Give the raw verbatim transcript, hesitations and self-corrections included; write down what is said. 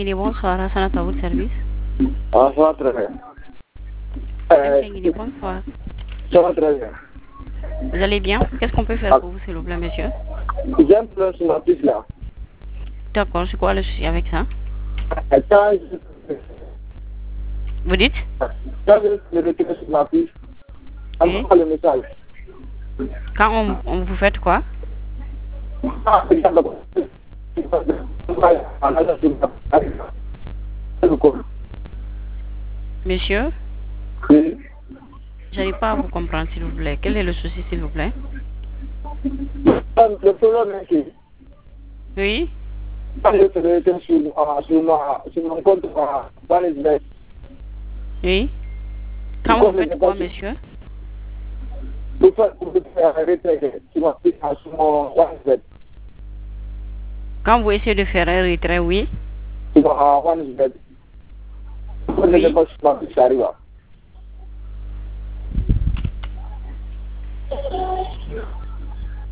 Guinée, bonsoir. Hassan à votre service. Ah, ça va très bien. M C Guinée, bonsoir. Ça va très bien. Vous allez bien? Qu'est-ce qu'on peut faire pour vous, s'il vous plaît, monsieur? J'ai un problème sur ma puce là. D'accord, c'est quoi le souci avec ça? Quand Vous dites? quand je le retire sur ma puce, Oui. envoie le message. Quand on, on vous fait quoi? Ah, regarde. Monsieur, Oui. j'arrive pas à vous comprendre, s'il vous plaît. Quel est le souci, s'il vous plaît? Le problème est que Oui. quand je le retire sur, euh, sur, ma, sur mon compte euh, dans les mails, Oui. Quand vous faites quoi, monsieur? pour faire pour faire un retrait sur ma puce euh, sur mon OneZet. Quand vous essayez de faire un retrait, oui. Sur mon OneZet. Quand je le passe sur ma puce, ça arrive.